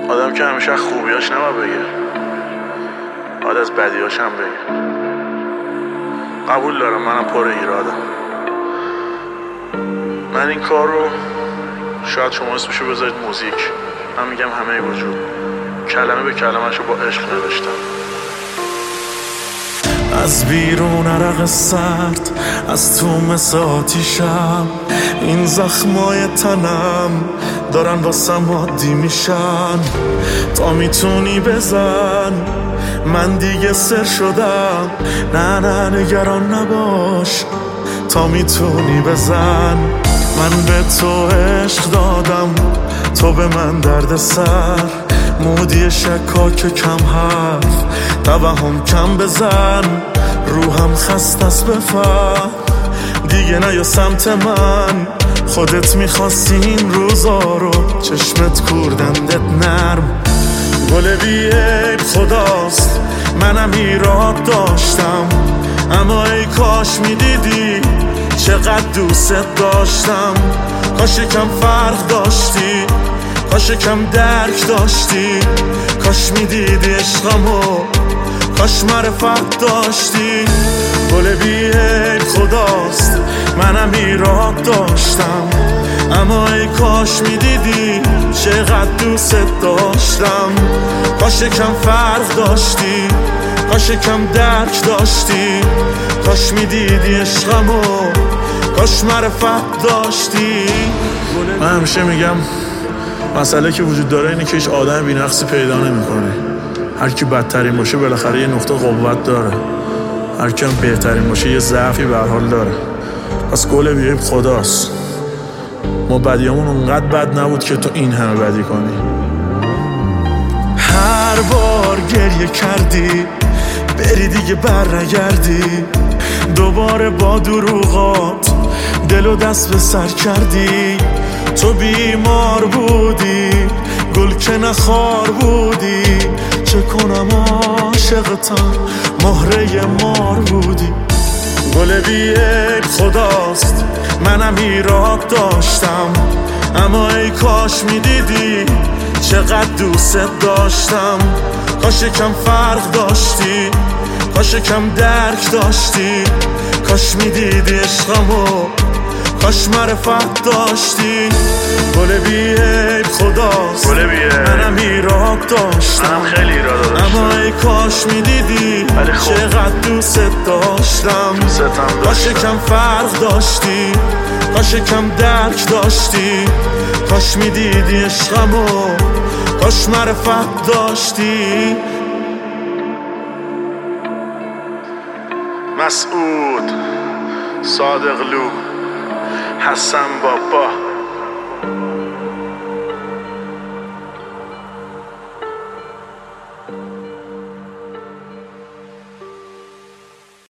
آدم که همیشه خوبیاش نما بگه، باید از بدیاش هم بگه. قبول دارم منم پر ایرادم. من این کار رو شاید شما اسمشو بذارید موزیک، من میگم همه وجود، کلمه به کلمه‌شو با عشق نوشتم. از بیرون عرق سرد، از تو مثل آتیشم، این زخمای تنم دارن واسم عادی میشن. تا میتونی بزن، من دیگه سر شدم. نه نگران نباش، تا میتونی بزن. من به تو عشق دادم، تو به من درد سر. مودی شکاک کم حرف، توهم کم بزن. روحم خست است بفهم، دیگه نیا سمت من. خودت میخواستی این روزا رو، چشمت کوردندت نرم. گل بی عیب خداست، منم ایراد داشتم. اما ای کاش میدیدی چقدر دوست داشتم. کاش کم فرق داشتی، کاش کم درک داشتی. کاش میدیدی عشقمو، کاش معرفت داشتی. گل بی عیب خداست، منم ایراد داشتم. اما ای کاش میدیدی چقدر دوست داشتم. کاش کم فرق داشتی، کاش کم درک داشتی. کاش میدیدی عشقمو، کاش معرفت داشتی. من همیشه میگم مسئله که وجود داره اینه که هیچ آدم بی‌نقصی پیدا نمی‌کنی. هر کی بدترین باشه بالاخره یه نقطه قوت داره، هر کی هم بهترین باشه یه ضعفی به هر حال داره. پس گل بی عیب خداست، ما بدیامون اونقدر بد نبود که تو این همه بدی کنی. هر بار گریه کردی، بری دیگه بر نگردی. دوباره با دروغات دل و دست به سر کردی. تو بیمار بودی، گل که نخار بودی. چه کنم عاشقتم، مهره مار بودی. گل بی عیب خداست، منم ایراد داشتم. اما ای کاش میدیدی چقدر دوست داشتم. کاش کم فرق داشتی، کاش کم درک داشتی. کاش میدیدی عشقمو، کاش معرفت داشتی. گل بی عیب خداست، منم ایراد داشتم. خیلی ایراد داشتم. اما ای کاش میدیدی چقدر دوست داشتم. کاش کم فرق داشتی، کاش کم درک داشتی. کاش میدیدی عشقمو، کاش معرفت داشتی. مسعود، صادقلو، حسن بابا.